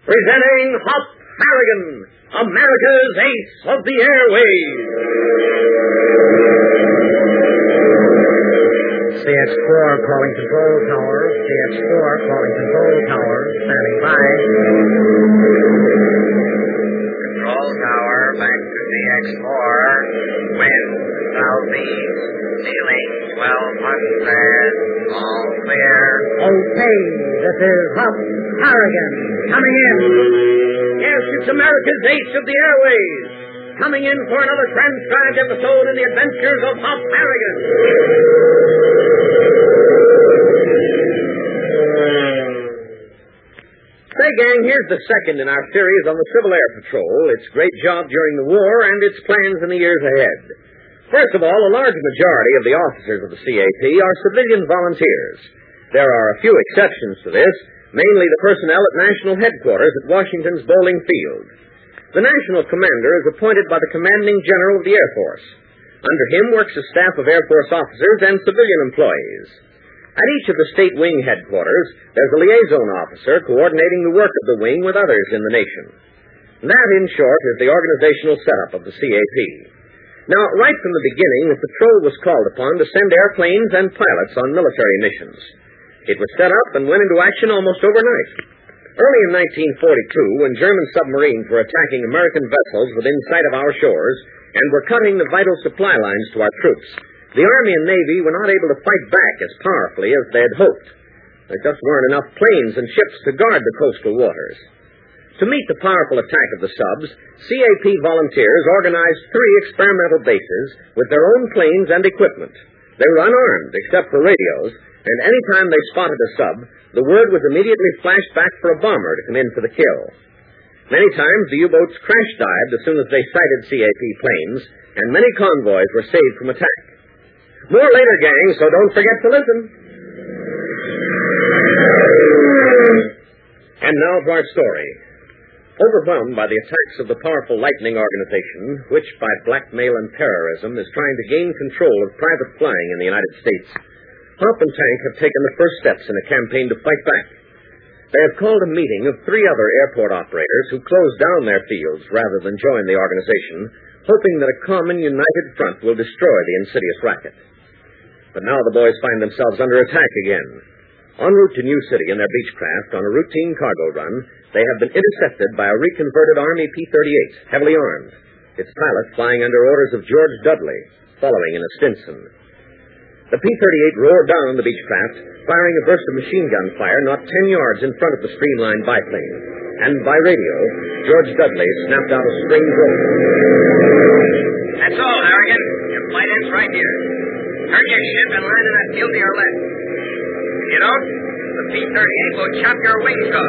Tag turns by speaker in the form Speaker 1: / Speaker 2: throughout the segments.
Speaker 1: presenting Hop Harrigan, America's Ace of the Airways.
Speaker 2: CX-4 calling control tower. CX-4 calling control tower. Standing by.
Speaker 3: Control tower, back to CX-4. Wind, southeast. Ceiling, 1200. All clear.
Speaker 2: Okay, this is Hop Harrigan. Coming in.
Speaker 1: Yes, it's America's Ace of the Airways. Coming in for another transcribed episode in the adventures of Hop Harrigan. Say, gang, here's the second in our series on the Civil Air Patrol, its great job during the war, and its plans in the years ahead. First of all, a large majority of the officers of the CAP are civilian volunteers. There are a few exceptions to this, mainly the personnel at National Headquarters at Washington's Bowling Field. The National Commander is appointed by the Commanding General of the Air Force. Under him works a staff of Air Force officers and civilian employees. At each of the state wing headquarters, there's a liaison officer coordinating the work of the wing with others in the nation. That, in short, is the organizational setup of the CAP. Now, right from the beginning, the patrol was called upon to send airplanes and pilots on military missions. It was set up and went into action almost overnight. Early in 1942, when German submarines were attacking American vessels within sight of our shores and were cutting the vital supply lines to our troops, the Army and Navy were not able to fight back as powerfully as they had hoped. There just weren't enough planes and ships to guard the coastal waters. To meet the powerful attack of the subs, CAP volunteers organized 3 experimental bases with their own planes and equipment. They were unarmed, except for radios, and any time they spotted a sub, the word was immediately flashed back for a bomber to come in for the kill. Many times the U-boats crash-dived as soon as they sighted CAP planes, and many convoys were saved from attack. More later, gang, so don't forget to listen. And now for our story. Overwhelmed by the attacks of the powerful Lightning Organization, which by blackmail and terrorism is trying to gain control of private flying in the United States, Hop and Tank have taken the first steps in a campaign to fight back. They have called a meeting of 3 other airport operators who closed down their fields rather than join the organization, hoping that a common united front will destroy the insidious racket. But now the boys find themselves under attack again. En route to New City in their Beechcraft on a routine cargo run, they have been intercepted by a reconverted Army P-38, heavily armed, its pilot flying under orders of George Dudley, following in a Stinson. The P-38 roared down on the Beechcraft, firing a burst of machine gun fire not 10 yards in front of the streamlined biplane. And by radio, George Dudley snapped out a strange rope.
Speaker 3: That's all, Harrigan. Your flight ends right here. Turn your ship and land in that field to your left. If you don't, the P-38 will chop your wings off.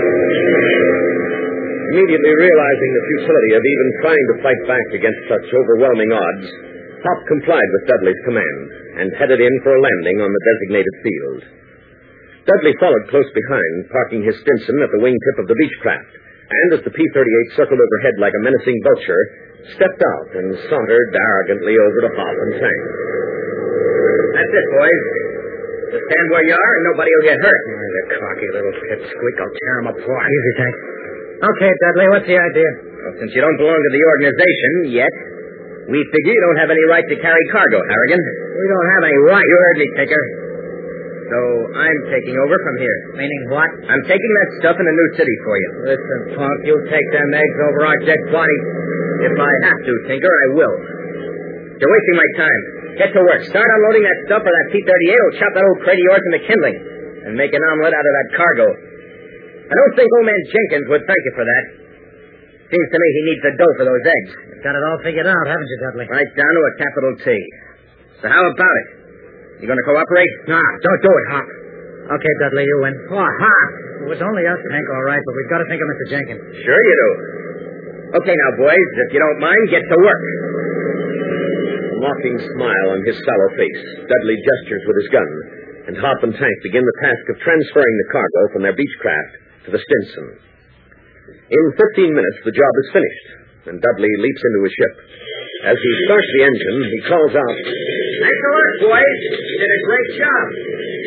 Speaker 1: Immediately realizing the futility of even trying to fight back against such overwhelming odds, Hop complied with Dudley's command and headed in for a landing on the designated field. Dudley followed close behind, parking his Stinson at the wingtip of the Beechcraft, and as the P-38 circled overhead like a menacing vulture, stepped out and sauntered arrogantly over to Hop and Tank.
Speaker 3: That's it, boys. Just stand where you are and nobody will get hurt.
Speaker 2: The cocky little pipsqueak. I'll tear him apart. Easy, Tank. Okay, Dudley, what's the idea?
Speaker 3: Well, since you don't belong to the organization yet, we figure you don't have any right to carry cargo, Harrigan.
Speaker 2: We don't have any right.
Speaker 3: You heard me, Tinker. So I'm taking over from here.
Speaker 2: Meaning what?
Speaker 3: I'm taking that stuff in the New City for you.
Speaker 2: Listen, punk, you take them eggs over our dead bodies.
Speaker 3: If I have to, Tinker, I will. You're wasting my time. Get to work. Start unloading that stuff or that P-38 will chop that old crate of yours in the kindling and make an omelet out of that cargo. I don't think old man Jenkins would thank you for that. Seems to me he needs the dough for those eggs.
Speaker 2: You've got it all figured out, haven't you, Dudley?
Speaker 3: Right down to a capital T. So how about it? You going to cooperate?
Speaker 2: Nah, don't do it, Hop. Okay, Dudley, you win. Oh, Hop. It was only us, Tank, all right, but we've got to think of Mr. Jenkins.
Speaker 3: Sure you do. Okay, now, boys, if you don't mind, get to work.
Speaker 1: A mocking smile on his sallow face, Dudley gestures with his gun, and Hop and Tank begin the task of transferring the cargo from their Beechcraft to the Stinson. In 15 minutes, the job is finished, and Dudley leaps into his ship. As he starts the engine, he calls out,
Speaker 3: Thanks a lot, boys. You did a great job.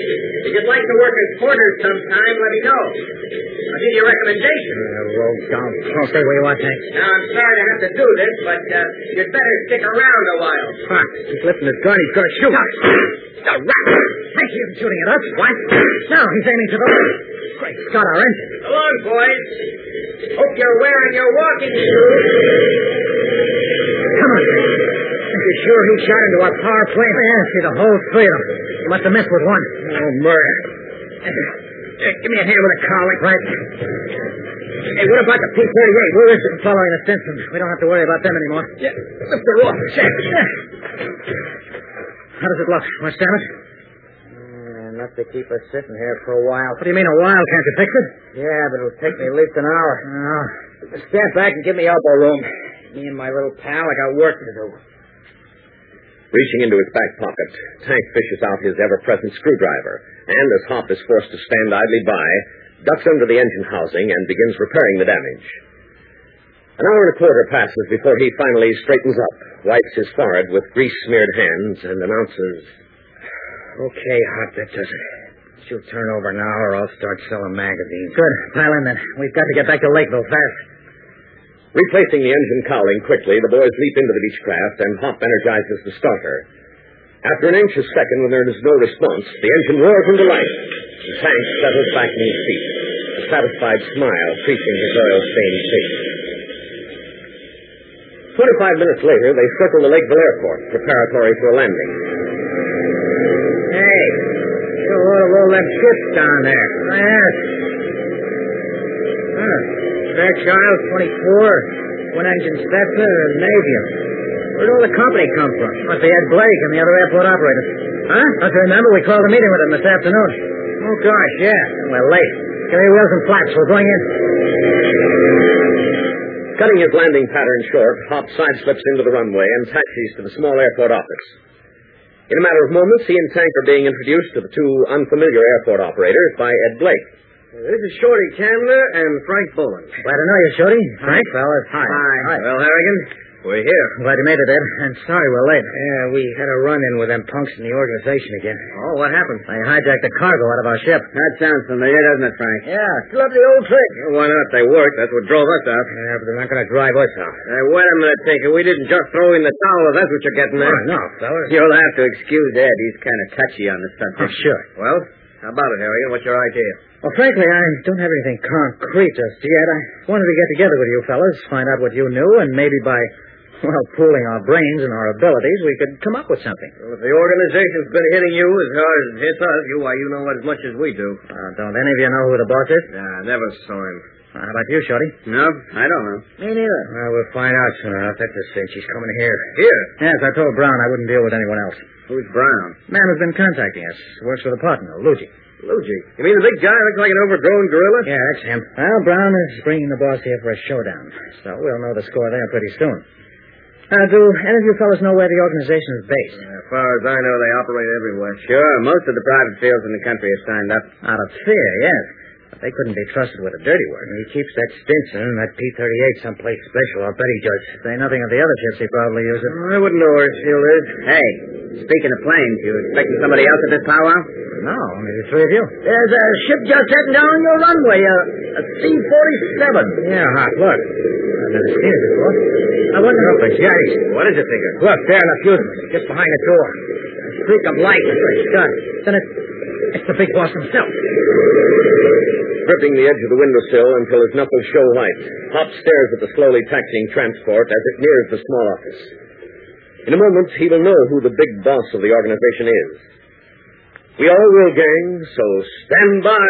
Speaker 3: If you'd like to work as porters sometime, let me know. I'll give you a recommendation.
Speaker 2: Roll down. I'll stay where you are, Tank.
Speaker 3: Now, I'm sorry to have to do this, but you'd better stick around a while.
Speaker 2: Huh. He's lifting his gun. He's going to shoot. The rat! Tank isn't shooting at us. What? No, he's aiming to the left. Great Scott, our engine.
Speaker 3: So long, boys. Hope you're wearing your walking shoes.
Speaker 2: Come on. You sure he shot into our power plant? Yeah, see the whole three of them. He must have missed with one. Oh, murder. Give me a hand with a collar. Right. Hey, what about the P-38? We're following the Stinson. We don't have to worry about them anymore. Yeah, lift her off. How does it look? Want to stand it?
Speaker 3: Enough to keep us sitting here for a while.
Speaker 2: What do you mean a while? Can't you fix it?
Speaker 3: Yeah, but it'll take me at least an hour.
Speaker 2: Oh.
Speaker 3: Stand back and give me elbow room. Me and my little pal, I got work to do.
Speaker 1: Reaching into his back pocket, Tank fishes out his ever-present screwdriver, and as Hop is forced to stand idly by, ducks under the engine housing and begins repairing the damage. An hour and a quarter passes before he finally straightens up, wipes his forehead with grease-smeared hands, and announces,
Speaker 2: Okay, Hop, that does it. You turn over now or I'll start selling magazines. Good. Pile in then. We've got to get back to Lakeville fast.
Speaker 1: Replacing the engine cowling quickly, the boys leap into the Beechcraft, and Hop energizes the starter. After an anxious second when there is no response, the engine roars into life, and Tank settles back in his seat, a satisfied smile creasing his oil-stained face. 25 minutes later, they circle the Lakeville Airport, preparatory for a landing.
Speaker 2: Hey, a load of low-level ships down there. Yes. Fairchild, 24, one-engine Stetson, and Navium. Where'd all the company come from? Must be Ed Blake and the other airport operators. Huh? Don't you remember? We called a meeting with them this afternoon. Oh, gosh, yeah. We're late. Get your wheels and flaps. We're going in.
Speaker 1: Cutting his landing pattern short, Hop sideslips into the runway and taxis to the small airport office. In a matter of moments, he and Tank are being introduced to the two unfamiliar airport operators by Ed Blake.
Speaker 3: This is Shorty Chandler and Frank Bowen.
Speaker 2: Glad to know you, Shorty. Frank?
Speaker 3: fellas.
Speaker 2: Hi.
Speaker 3: Well, Harrigan, we're here.
Speaker 2: Glad you made it, Ed. And sorry we're late.
Speaker 3: Yeah, we had a run-in with them punks in the organization again.
Speaker 2: Oh, what happened? They hijacked the cargo out of our ship.
Speaker 3: That sounds familiar, doesn't it, Frank?
Speaker 2: Yeah, still up the old trick.
Speaker 3: Well, why not? They worked. That's what drove us out.
Speaker 2: Yeah, but they're not going to drive us out.
Speaker 3: Hey, wait a minute, Tinker. We didn't just throw in the towel, if that's what you're getting at.
Speaker 2: Oh, no, fellas.
Speaker 3: You'll have to excuse Ed. He's kind of touchy on the subject.
Speaker 2: Oh, sure.
Speaker 3: Well, how about it, Harrigan? What's your idea?
Speaker 2: Well, frankly, I don't have anything concrete just yet. I wanted to get together with you fellas, find out what you knew, and maybe by, pooling our brains and our abilities, we could come up with something.
Speaker 3: Well, if the organization's been hitting you as hard as it hits us, you know as much as we do.
Speaker 2: Don't any of you know who the boss is?
Speaker 3: Nah, never saw him.
Speaker 2: How about you, Shorty?
Speaker 3: No, I don't know.
Speaker 2: Me neither. Well, we'll find out soon enough. That's a cinch. She's coming here.
Speaker 3: Here?
Speaker 2: Yes, I told Brown I wouldn't deal with anyone else.
Speaker 3: Who's Brown?
Speaker 2: Man who's been contacting us. Works for the partner, Luigi.
Speaker 3: Luigi? You mean the big guy looks like an overgrown gorilla?
Speaker 2: Yeah, that's him. Well, Brown is bringing the boss here for a showdown. So we'll know the score there pretty soon. Do any of you fellas know where the organization is based?
Speaker 3: As far as I know, they operate everywhere. Sure, most of the private fields in the country are signed up.
Speaker 2: Out of fear, yes. But they couldn't be trusted with the dirty work. He keeps that Stinson and that P-38 someplace special. I'll bet he does. Say nothing of the other ships he probably uses.
Speaker 3: I wouldn't know where his field is. Hey, speaking of planes, you expecting somebody else at this powwow?
Speaker 2: No, only the three of you.
Speaker 3: There's a ship just heading down your runway, a C-47.
Speaker 2: Yeah, Hop, look. I've never seen it before. I wonder if it's Yachty's.
Speaker 3: What is it, Tinker?
Speaker 2: Look, there in the fuselage, just behind the door. A streak of light. That's what it's done. Then it's the big boss himself.
Speaker 1: Gripping the edge of the windowsill until his knuckles show white, Hop stares at the slowly taxiing transport as it nears the small office. In a moment, he will know who the big boss of the organization is. We all will, gang, so stand by.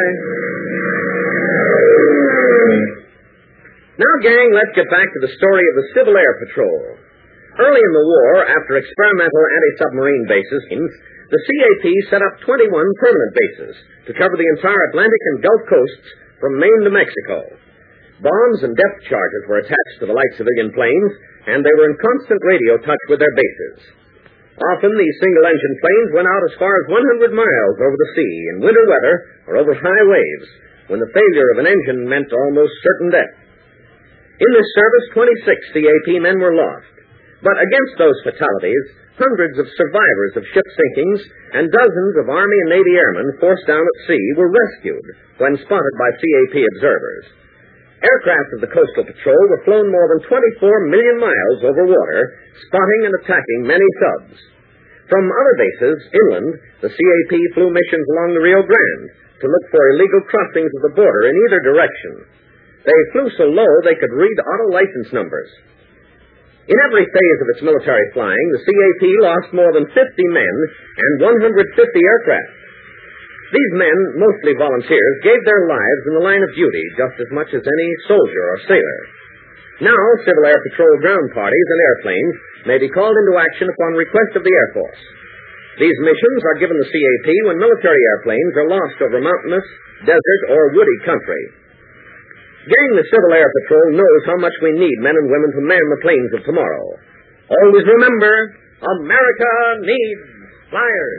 Speaker 1: Now, gang, let's get back to the story of the Civil Air Patrol. Early in the war, after experimental anti-submarine bases, the CAP set up 21 permanent bases to cover the entire Atlantic and Gulf coasts from Maine to Mexico. Bombs and depth charges were attached to the light civilian planes, and they were in constant radio touch with their bases. Often, these single-engine planes went out as far as 100 miles over the sea in winter weather or over high waves, when the failure of an engine meant almost certain death. In this service, 26 CAP men were lost. But against those fatalities, hundreds of survivors of ship sinkings and dozens of Army and Navy airmen forced down at sea were rescued when spotted by CAP observers. Aircraft of the Coastal Patrol were flown more than 24 million miles over water, spotting and attacking many subs. From other bases inland, the CAP flew missions along the Rio Grande to look for illegal crossings of the border in either direction. They flew so low they could read auto license numbers. In every phase of its military flying, the CAP lost more than 50 men and 150 aircraft. These men, mostly volunteers, gave their lives in the line of duty just as much as any soldier or sailor. Now, Civil Air Patrol ground parties and airplanes may be called into action upon request of the Air Force. These missions are given the CAP when military airplanes are lost over mountainous, desert, or woody country. Gang the Civil Air Patrol knows how much we need men and women to man the planes of tomorrow. Always remember, America needs flyers.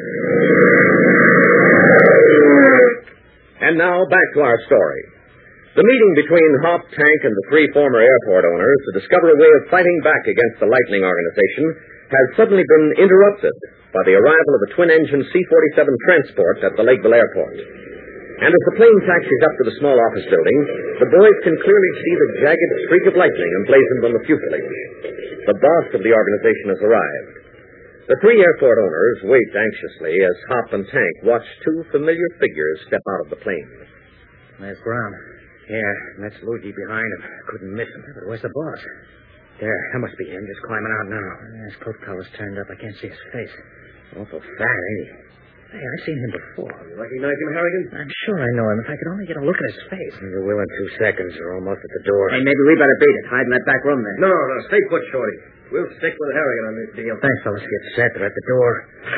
Speaker 1: And now, back to our story. The meeting between Hop, Tank, and the three former airport owners to discover a way of fighting back against the Lightning Organization has suddenly been interrupted by the arrival of a twin-engine C-47 transport at the Lakeville Airport. And as the plane taxis up to the small office building, the boys can clearly see the jagged streak of lightning emblazoned on the fuselage. The boss of the organization has arrived. The three airport owners wait anxiously as Hop and Tank watch two familiar figures step out of the plane.
Speaker 2: There's Brown. Yeah, that's Luigi behind him. Couldn't miss him. But where's the boss? There, that must be him, just climbing out now. His coat collar's turned up. I can't see his face. Awful fat, ain't he? Hey, I've seen him before.
Speaker 3: You recognize him, Harrigan?
Speaker 2: I'm sure I know him. If I could only get a look at his face. You will in 2 seconds. We're almost at the door.
Speaker 3: Hey, maybe we better beat it. Hide in that back room there.
Speaker 4: No. Stay put, Shorty. We'll stick with Harrigan on this deal.
Speaker 2: Thanks, fellas. Get set. They're at the door.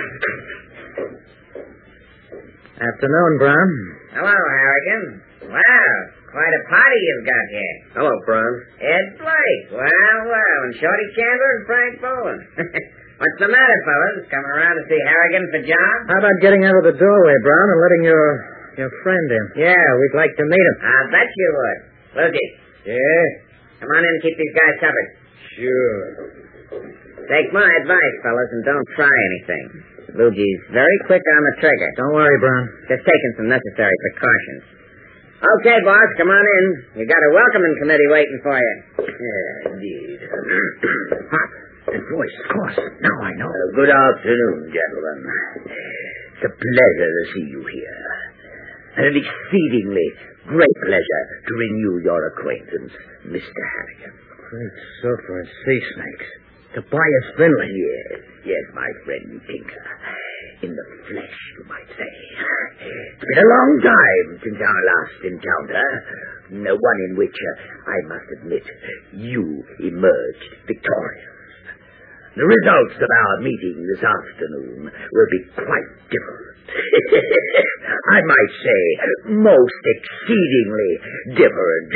Speaker 2: Afternoon, Brown.
Speaker 5: Hello, Harrigan. Wow, quite a party you've got here.
Speaker 4: Hello, Brown.
Speaker 5: Ed Blake. Well, and Shorty Chandler and Frank Bowen. What's the matter, fellas? Coming around to see Harrigan for John?
Speaker 2: How about getting out of the doorway, Brown, and letting your friend in? Yeah, we'd like to meet him.
Speaker 5: I bet you would. Luigi.
Speaker 2: Yeah?
Speaker 5: Come on in and keep these guys covered.
Speaker 2: Sure.
Speaker 5: Take my advice, fellas, and don't try anything. Luigi's very quick on the trigger.
Speaker 2: Don't worry, Brown.
Speaker 5: Just taking some necessary precautions. Okay, boss, come on in. We've got a welcoming committee waiting for you.
Speaker 2: Yeah, indeed. Hop. That voice, of course. Now I know.
Speaker 6: Good afternoon, gentlemen. It's a pleasure to see you here. And an exceedingly great pleasure to renew your acquaintance, Mr. Harrigan.
Speaker 2: Great surfer and sea snakes. Tobias Finley.
Speaker 6: Yes, my friend Tinker. In the flesh, you might say. It's been a long time since our last encounter. One in which, I must admit, you emerged victorious. The results of our meeting this afternoon will be quite different. I might say, most exceedingly different.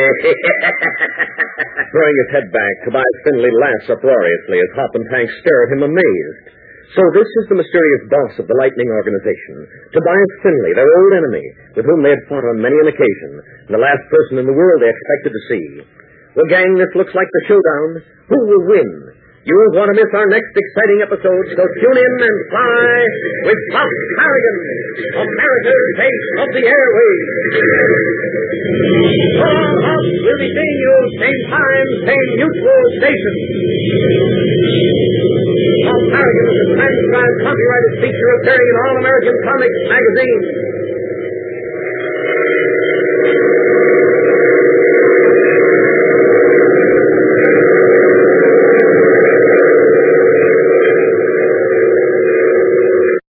Speaker 1: Throwing his head back, Tobias Finley laughs uproariously as Hop and Tank stare at him amazed. So this is the mysterious boss of the Lightning Organization, Tobias Finley, their old enemy, with whom they had fought on many an occasion, and the last person in the world they expected to see. Well, gang, this looks like the showdown. Who will win? You won't want to miss our next exciting episode, so tune in and fly with Hop Harrigan, America's Ace of the Airways. Hop will be seeing you same time, same mutual station. Hop Harrigan is a transcribed copyrighted feature appearing in All American Comics magazine.